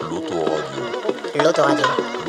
L'autoradio.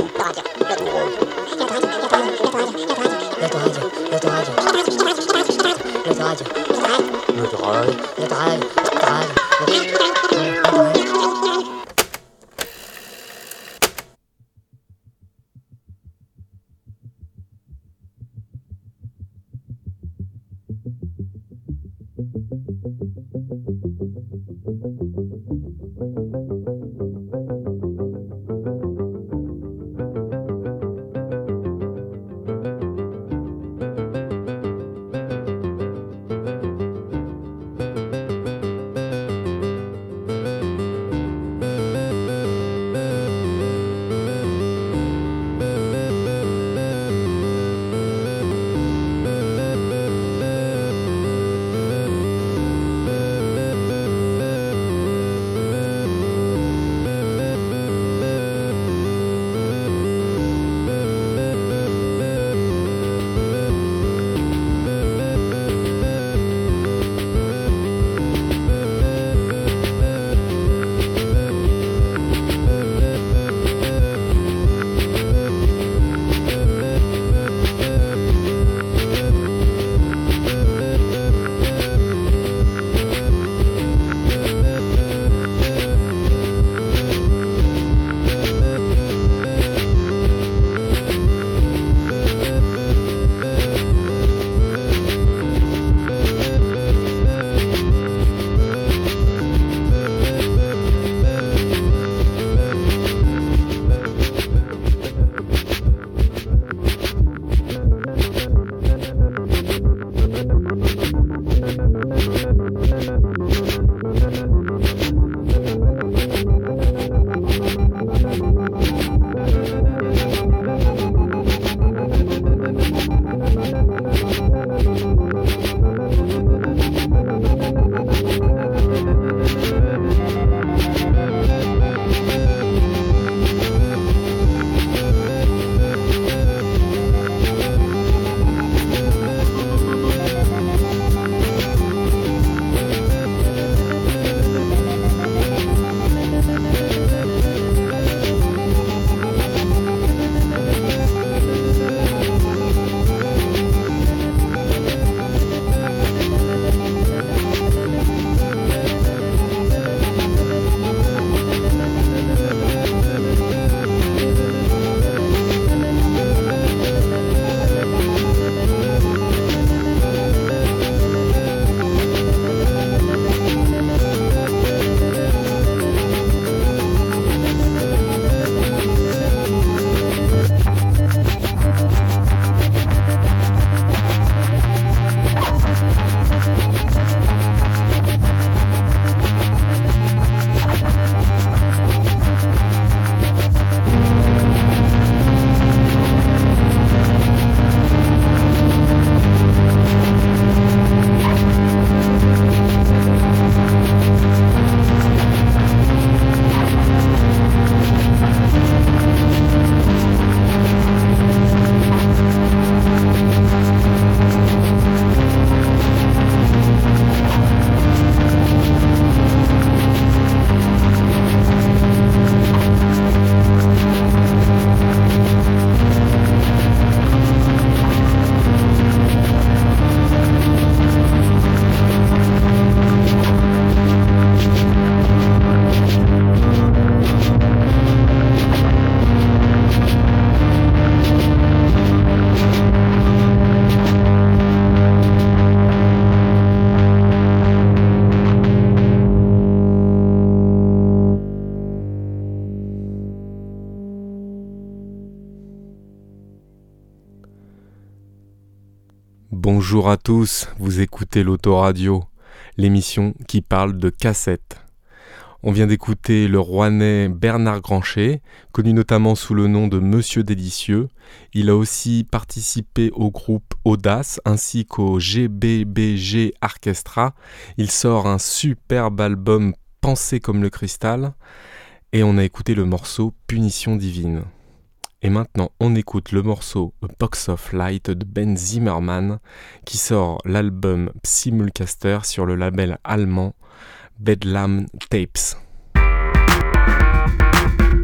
Bonjour à tous, vous écoutez l'Autoradio, l'émission qui parle de cassettes. On vient d'écouter le Rouennais Bernard Granchet, connu notamment sous le nom de Monsieur Délicieux. Il a aussi participé au groupe Audace ainsi qu'au GBBG Orchestra. Il sort un superbe album Pensé comme le cristal et on a écouté le morceau Punition divine. Et maintenant, on écoute le morceau A Box of Light de Ben Zimmerman qui sort l'album Simulcaster sur le label allemand Bedlam Tapes.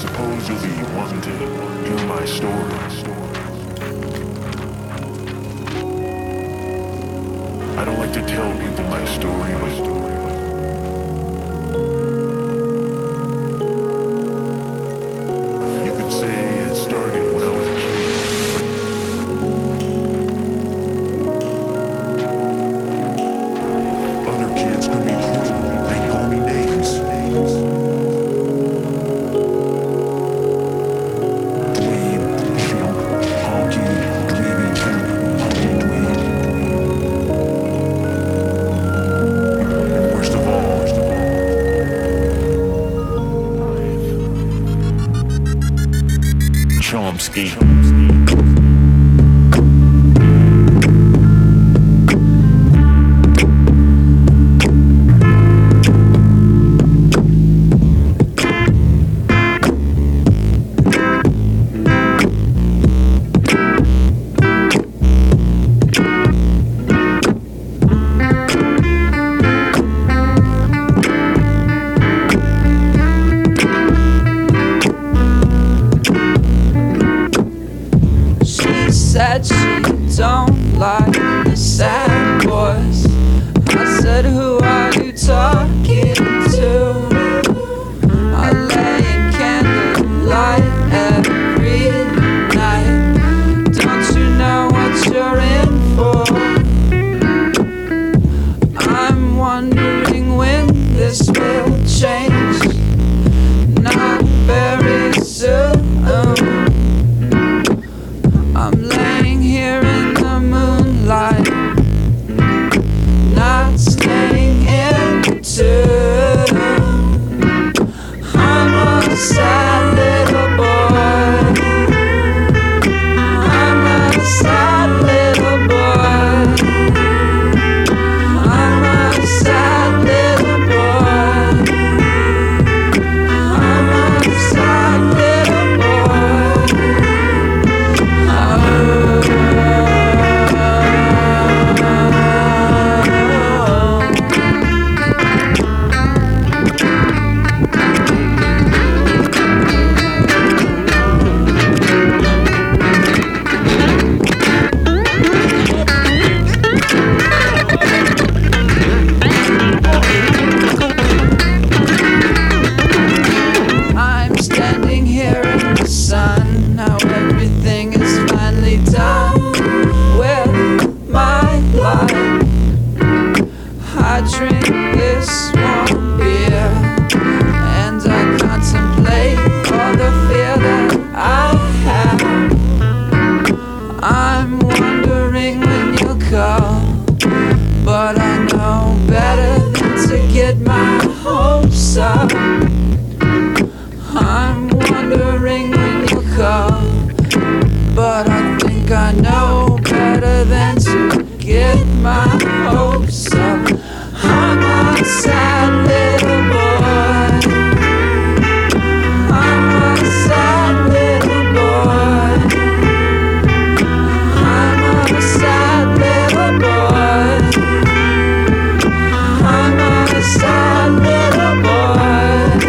suppose you'll be wanting to hear my story. I don't like to tell people my story, but you could say it started when I was a kid. Other kids could be cruel, they call me names. Dweeb, shrimp, honky, dweeby, honky, dweeb. And worst of all, Chomsky. Said she don't like the sad boys. I said, who are you talking to? I lay in candlelight every night. Don't you know what you're in for? I'm wondering when this will change. Not very soon. I'm laying here in the moonlight, not staying into. I'm a sad little boy. I'm a sad little boy. I'm a sad little boy. I'm a sad little boy. I'm standing here in the sun. Now everything is finally done with my life. I drink this warm beer and I contemplate all the fear that I have. I'm wondering when you'll call, but I know better than to get my hopes up. I'm wondering when you'll call, but I think I know better than to get my hopes up. I'm a sad little boy. I'm a sad little boy. I'm a sad little boy. I'm a sad little boy.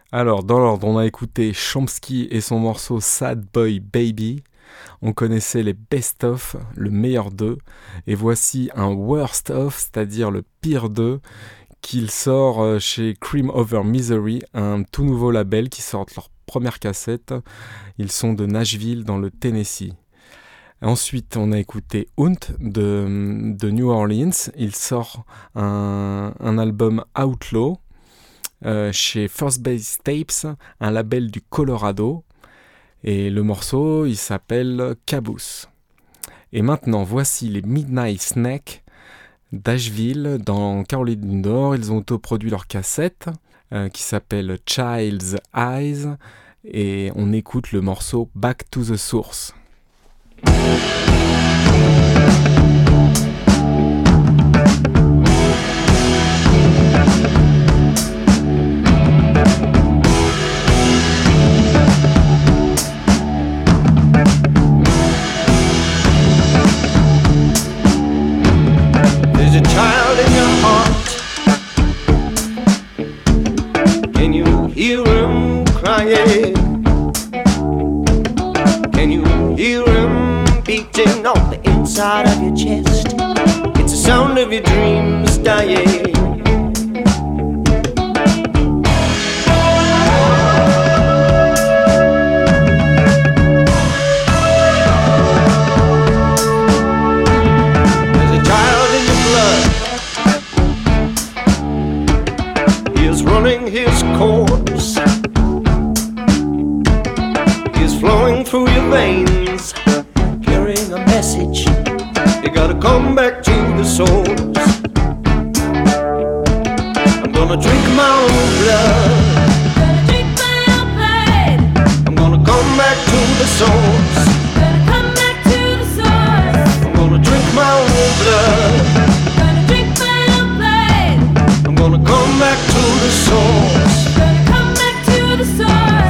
Alors, dans l'ordre, on a écouté Chomsky et son morceau Sad Boy Baby. On connaissait les Best of, le meilleur d'eux. Et voici un Worst of, c'est-à-dire le pire d'eux, qu'il sort chez Cream Over Misery, un tout nouveau label qui sort leur première cassette. Ils sont de Nashville, dans le Tennessee. Ensuite, on a écouté Hunt de New Orleans. Il sort un album Outlaw chez First Base Tapes, un label du Colorado. Et le morceau, il s'appelle Caboose. Et maintenant, voici les Midnight Snack d'Asheville, dans Caroline du Nord. Ils ont autoproduit leur cassette qui s'appelle Child's Eyes. Et on écoute le morceau Back to the Source. There's a child in your heart. Can you hear him crying? Can you hear him beating on the inside of your chest? It's the sound of your dreams dying. There's a child in your blood. He is running his course. Flowing through your veins, carrying a message. You gotta come back to the source. I'm gonna drink my own blood. Drink my own blood. I'm gonna come back to the source. Come back to the source. I'm gonna drink my own blood. Drink my own blood. I'm gonna come back to the source. Come back to the source.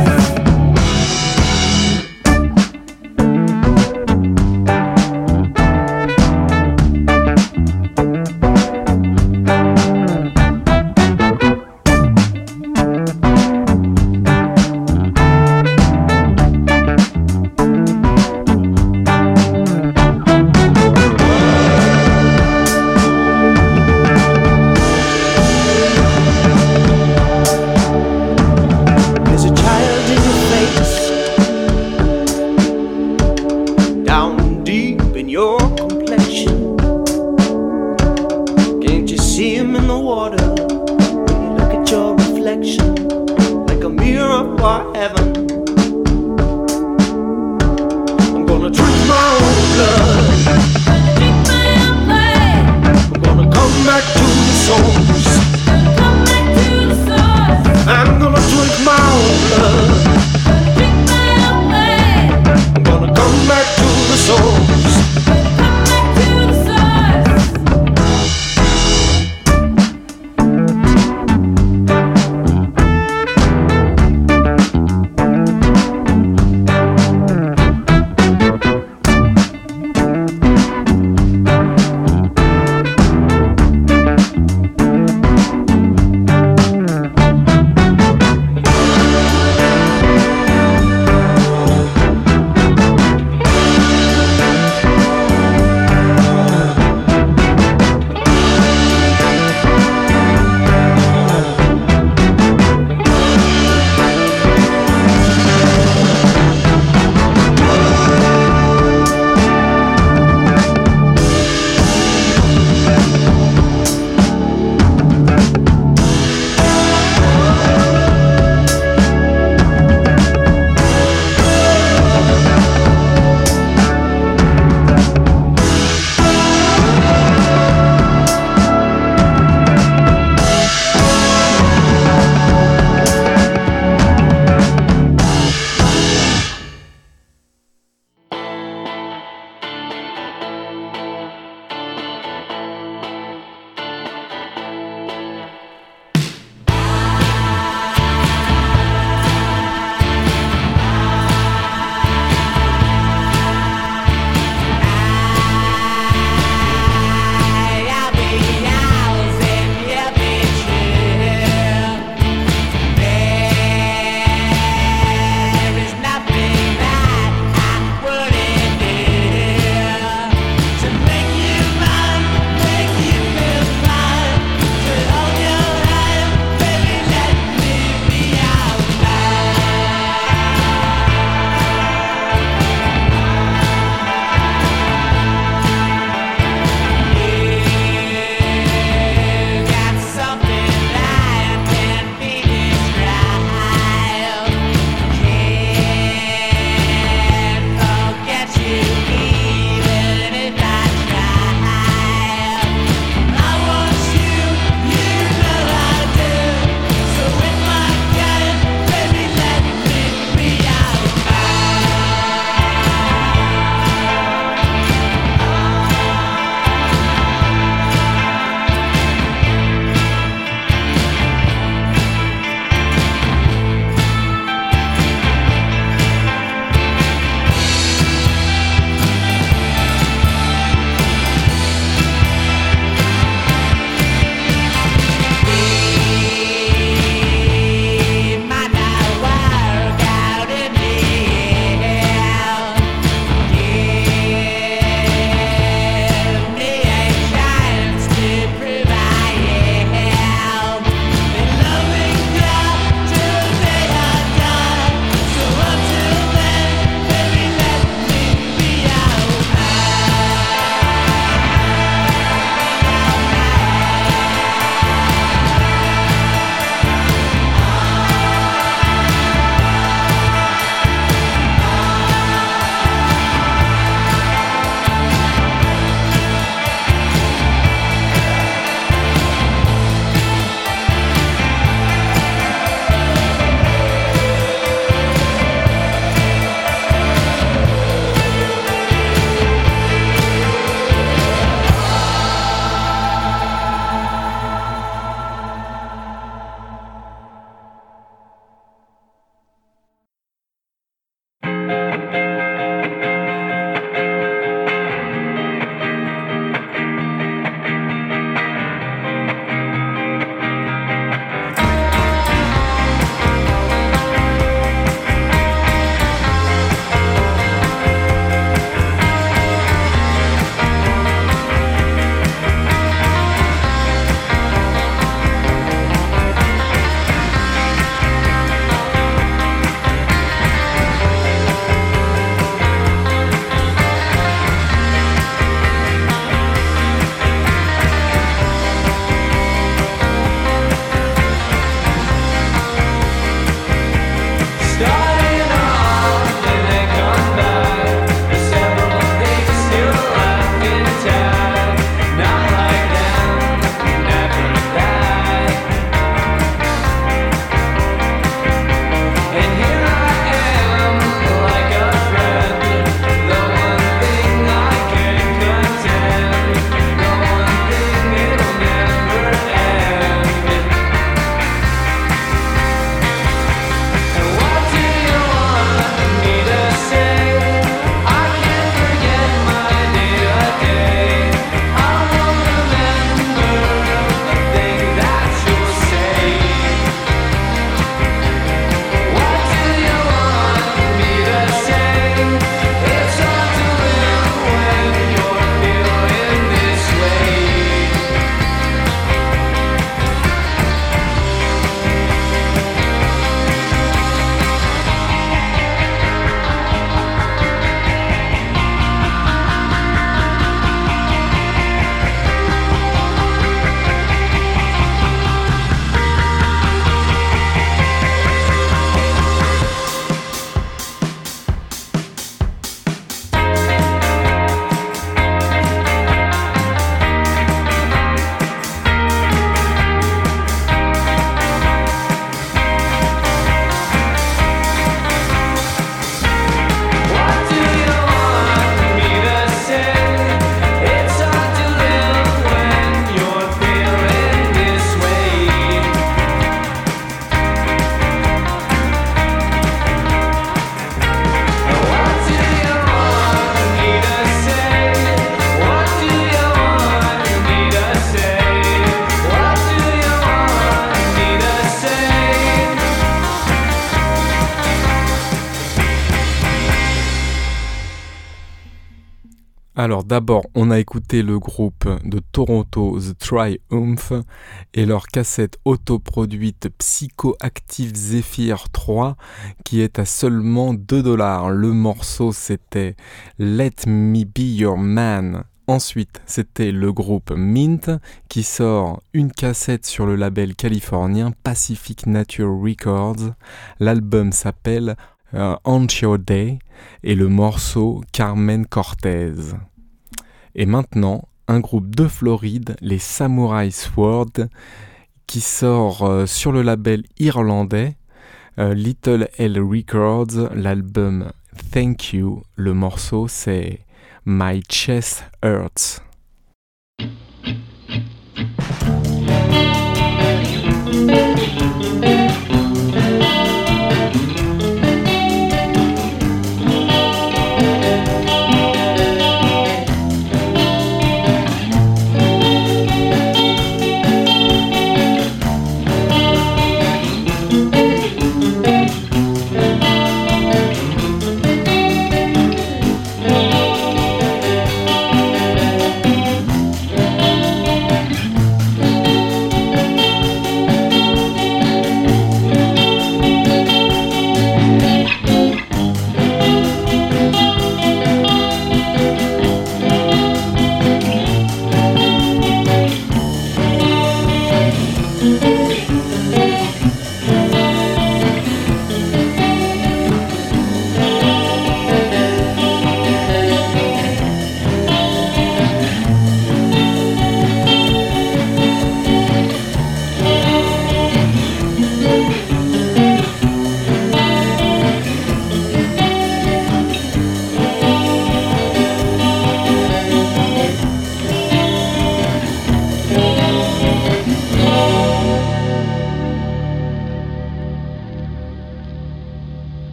Alors d'abord, on a écouté le groupe de Toronto The Triumph et leur cassette autoproduite Psychoactive Zephyr 3 qui est à seulement $2. Le morceau c'était Let Me Be Your Man. Ensuite, c'était le groupe Mint qui sort une cassette sur le label californien Pacific Nature Records. L'album s'appelle On Your Day et le morceau Carmen Cortez. Et maintenant, un groupe de Floride, les Samurai Sword, qui sort sur le label irlandais Little L Records, l'album Thank You. Le morceau c'est My Chest Hurts.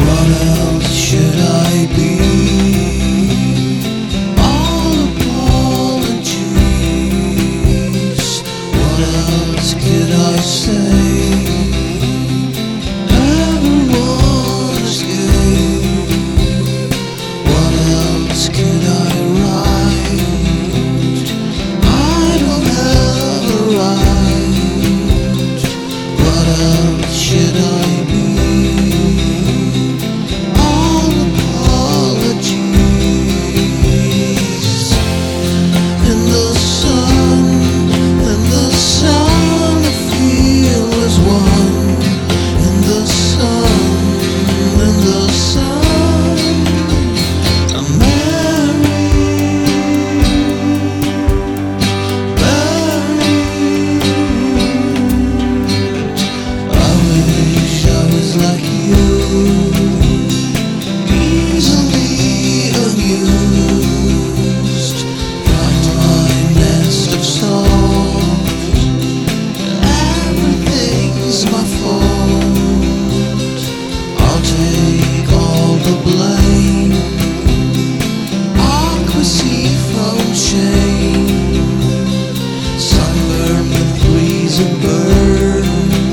What else should I be? All apologies. What else could I say? Everyone escape. What else could I write? I don't have a right. What else should I be? All apologies. In the sun, I feel as one. In the sun, I'm buried. I wish I was like you, easily amused. Find my nest of salt. Everything's my fault. I'll take all the blame. Aqua seafoam shame. Sunburn with breeze and burn.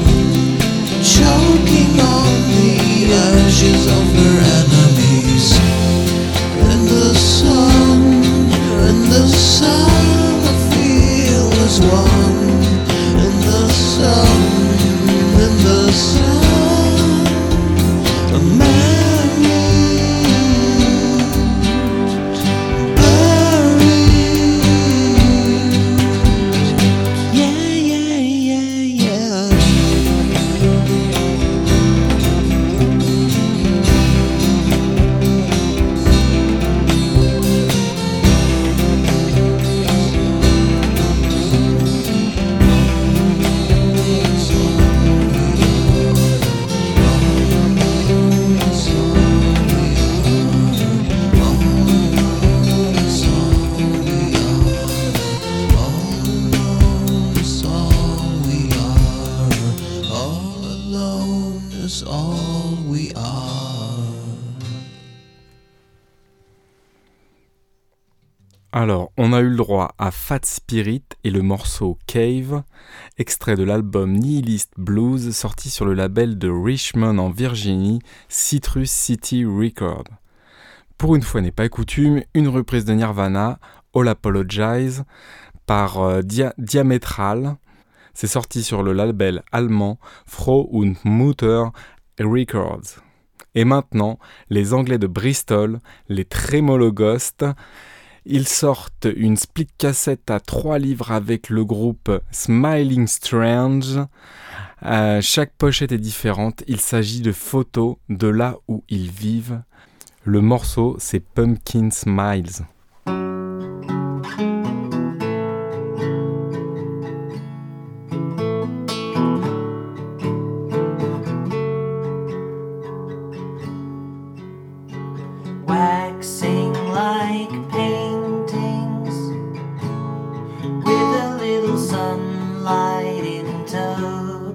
Choking on the ashes of her enemies. In the sun, I feel as one. In the sun, I'm buried. Yeah. All alone is all we are. Alors, on a eu le droit à Fat Spirit et le morceau Cave, extrait de l'album Nihilist Blues sorti sur le label de Richmond en Virginie, Citrus City Records. Pour une fois n'est pas coutume, une reprise de Nirvana, All Apologize, par Diametral. C'est sorti sur le label allemand Frau und Mutter Records. Et maintenant, les Anglais de Bristol, les Tremolo Ghost, ils sortent une split cassette à 3 livres avec le groupe Smiling Strange. Chaque pochette est différente, il s'agit de photos de là où ils vivent. Le morceau, c'est Pumpkin Smiles. Waxing like paintings with a little sunlight in tow.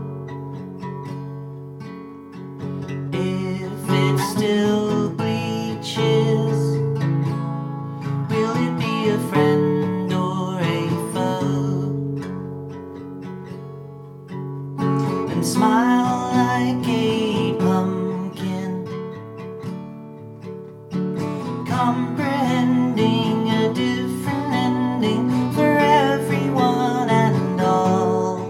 If it still bleaches, will it be a friend or a foe? And smile like a pumpkin, comprehending a different ending for everyone and all.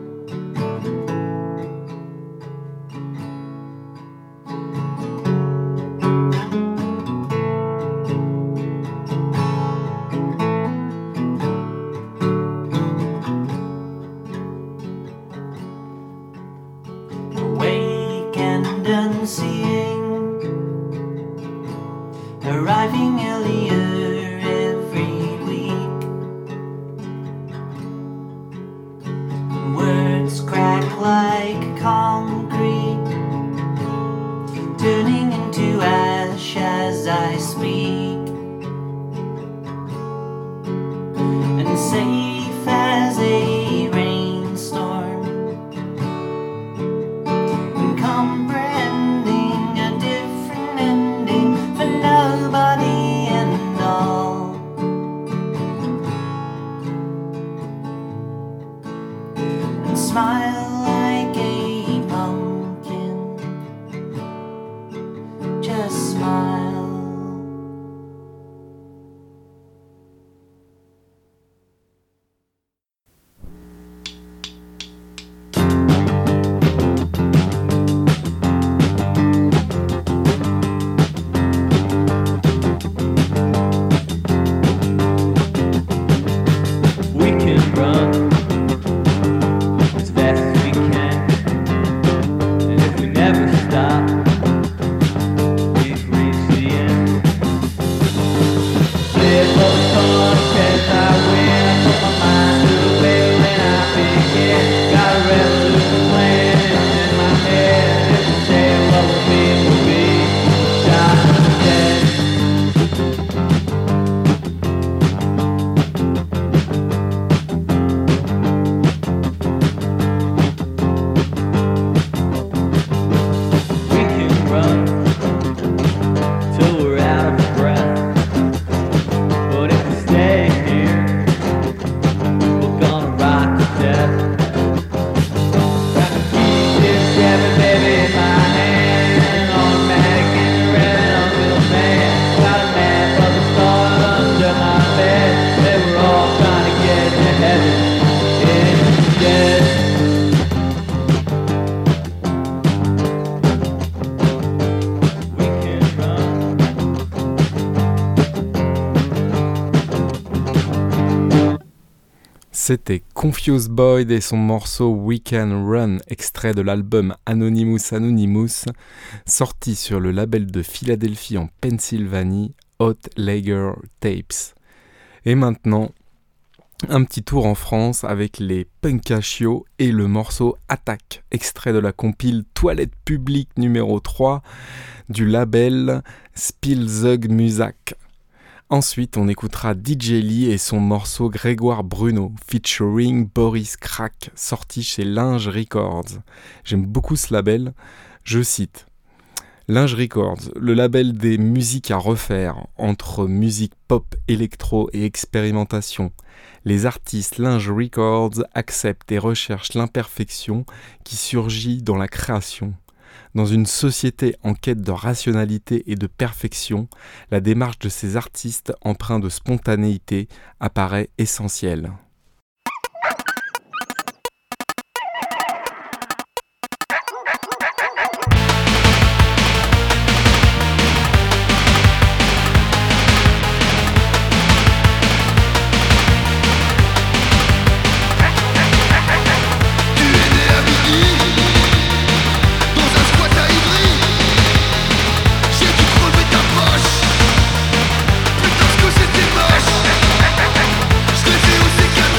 Awake and unseeing, arriving earlier every week. Words crack like concrete, turning into ash as I speak. And safe as a rainstorm, and comprehending a a smile. We can run as fast as we can, and if we never stop, we've reached the end. Live for the contest, I win. I put my mind to the wheel and I begin. Got a revolution plan, it's in my head. If you say what will be, shot dead. We can run till we're out of breath, but if we stay here, we're gonna rock to death. Got the keys to the seven, baby, in my hand, automatic and red, I'm little man. Got a map of the stars under my bed. They were all trying to get to heaven instead. We can run. C'était Confused Boyd et son morceau We Can Run, extrait de l'album Anonymous Anonymous, sorti sur le label de Philadelphie en Pennsylvanie, Hot Lager Tapes. Et maintenant, un petit tour en France avec les Punkachio et le morceau Attaque, extrait de la compile Toilette publique numéro 3 du label Spielzeug Musak. Ensuite, on écoutera DJ Lee et son morceau Grégoire Bruno, featuring Boris Crack, sorti chez Linge Records. J'aime beaucoup ce label, je cite. Linge Records, le label des musiques à refaire, entre musique pop, électro et expérimentation. Les artistes Linge Records acceptent et recherchent l'imperfection qui surgit dans la création. Dans une société en quête de rationalité et de perfection, la démarche de ces artistes empreints de spontanéité apparaît essentielle. C'était moche, je l'ai fait au CK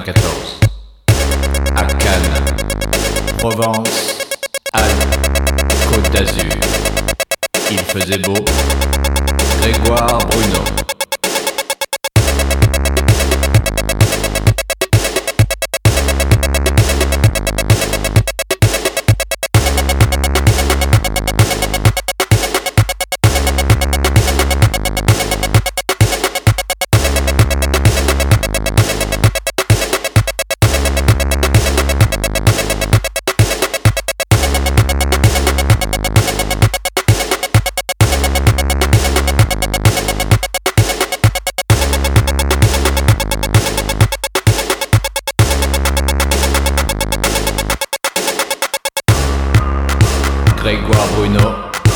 94. À Cannes, Provence, Alpes, Côte d'Azur. Il faisait beau. Grégoire Bruno. Grégoire Bruno.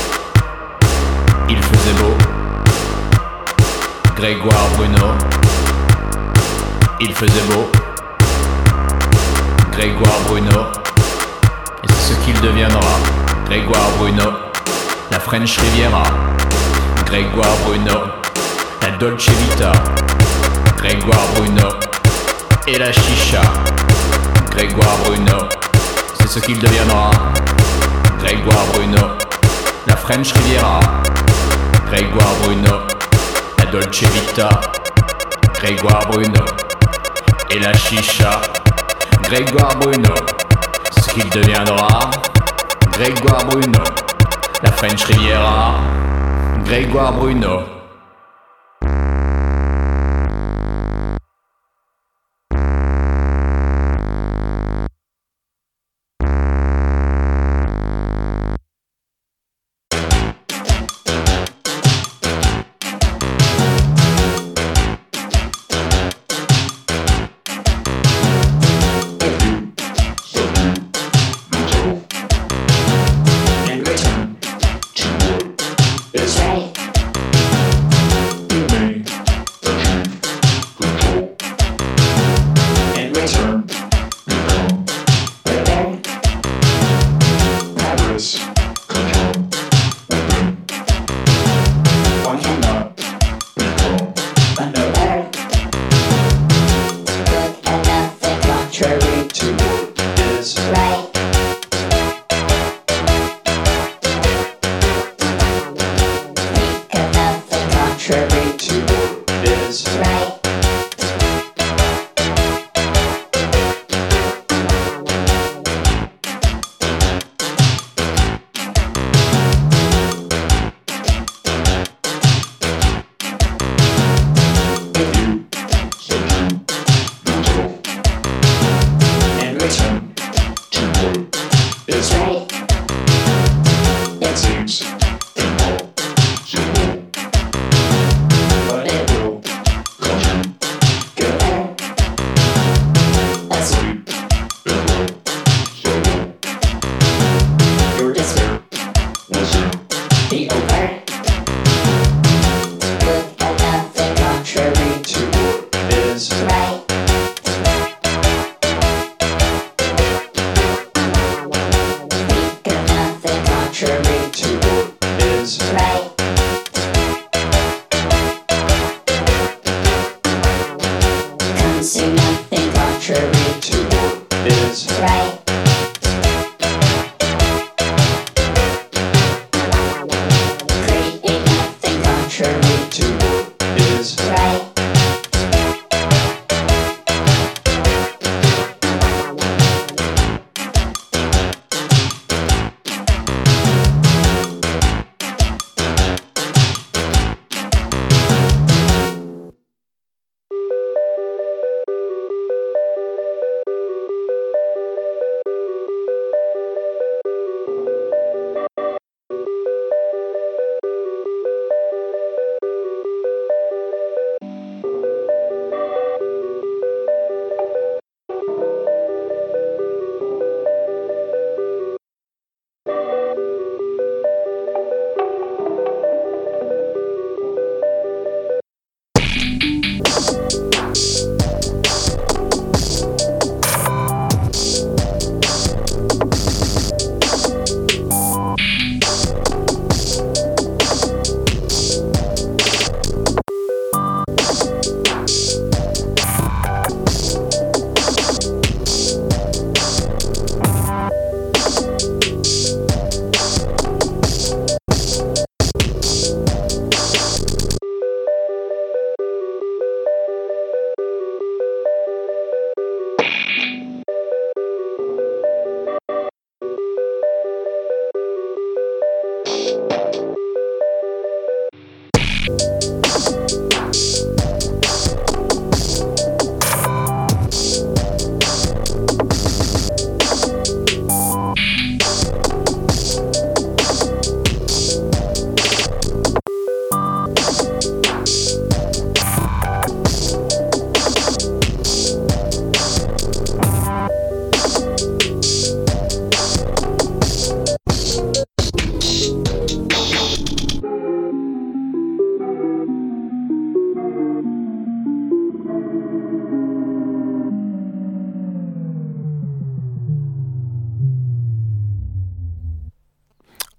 Il faisait beau. Grégoire Bruno. Il faisait beau. Grégoire Bruno. Et c'est ce qu'il deviendra. Grégoire Bruno. La French Riviera. Grégoire Bruno. La Dolce Vita. Grégoire Bruno. Et la chicha. Grégoire Bruno. C'est ce qu'il deviendra. Grégoire Bruno, la French Riviera. Grégoire Bruno, la Dolce Vita. Grégoire Bruno, et la chicha. Grégoire Bruno, ce qu'il deviendra. Grégoire Bruno, la French Riviera. Grégoire Bruno.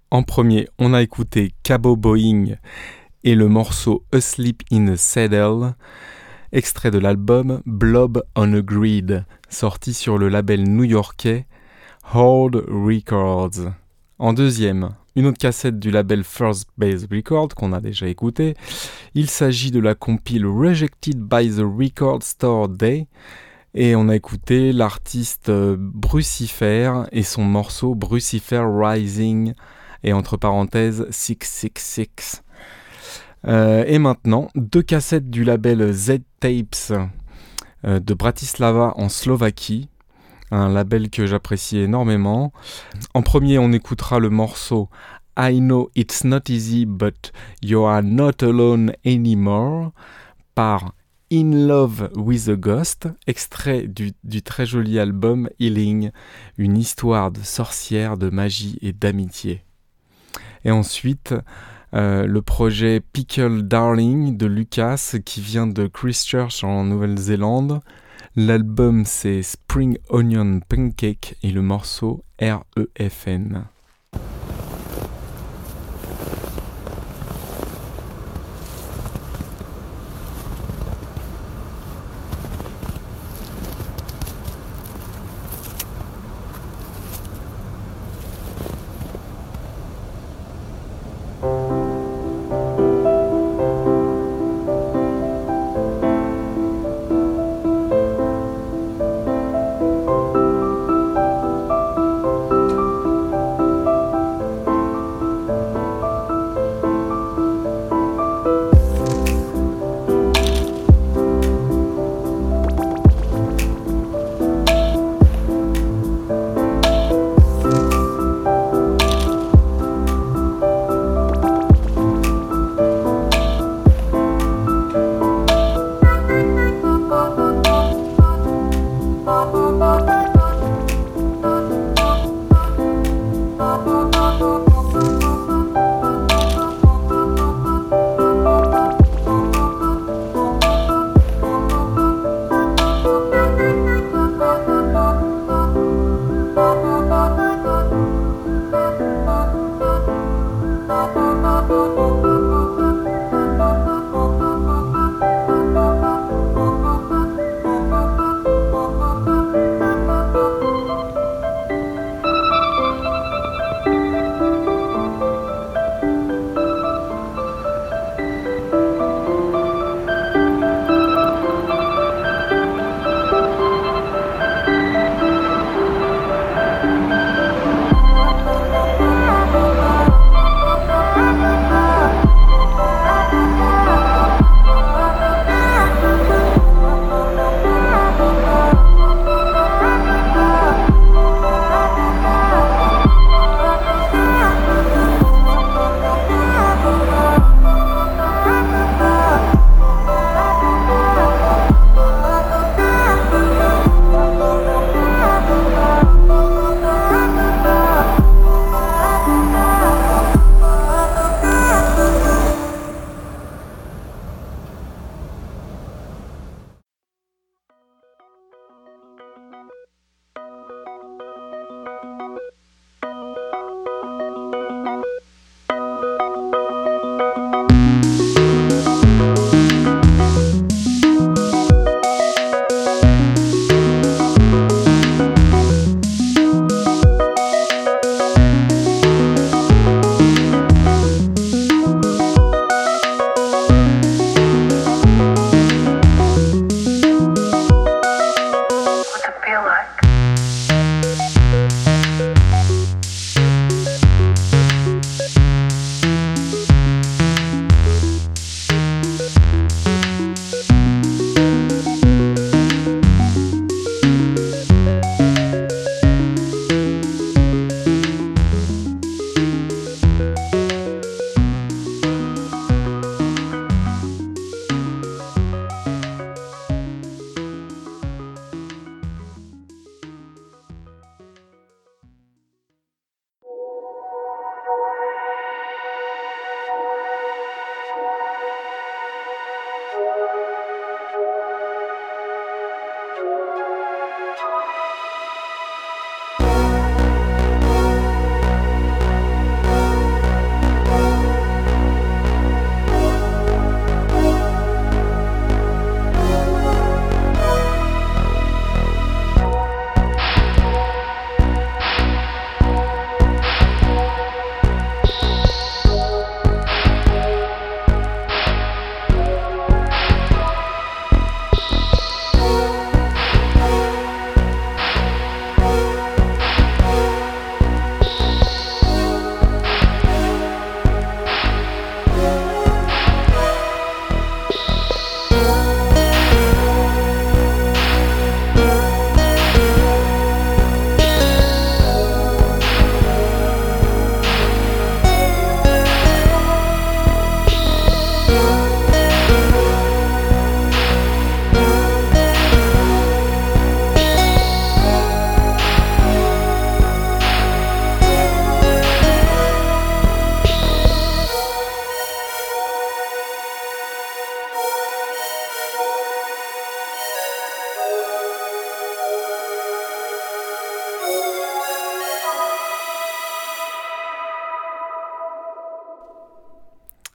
En premier, on a écouté Cabo Boeing et le morceau Asleep in a Saddle, extrait de l'album Blob on a Grid, sorti sur le label new-yorkais Horde Records. En deuxième, une autre cassette du label First Base Records qu'on a déjà écouté. Il s'agit de la compile Rejected by the Record Store Day et on a écouté l'artiste Brucifer et son morceau Brucifer Rising et entre parenthèses 666. Et maintenant, deux cassettes du label Z-Tapes de Bratislava en Slovaquie, un label que j'apprécie énormément. En premier, on écoutera le morceau I Know It's Not Easy But You Are Not Alone Anymore par In Love with a Ghost, extrait du très joli album Healing, une histoire de sorcière, de magie et d'amitié. Et ensuite, le projet Pickle Darling de Lucas qui vient de Christchurch en Nouvelle-Zélande. L'album c'est Spring Onion Pancake et le morceau REFN.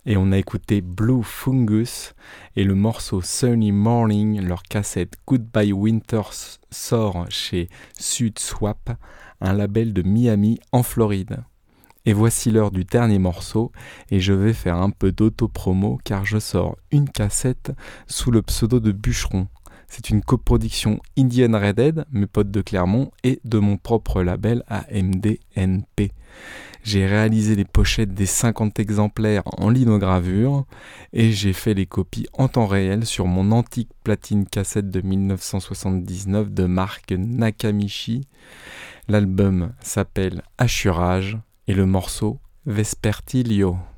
Et on a écouté Blue Fungus et le morceau Sunny Morning. Leur cassette Goodbye Winter sort chez Sud Swap, un label de Miami en Floride. Et voici l'heure du dernier morceau et je vais faire un peu d'auto-promo car je sors une cassette sous le pseudo de Bûcheron. C'est une coproduction Indian Redhead, mes potes de Clermont, et de mon propre label AMDNP. J'ai réalisé les pochettes des 50 exemplaires en linogravure et j'ai fait les copies en temps réel sur mon antique platine cassette de 1979 de marque Nakamichi. L'album s'appelle Assurage et le morceau Vespertilio.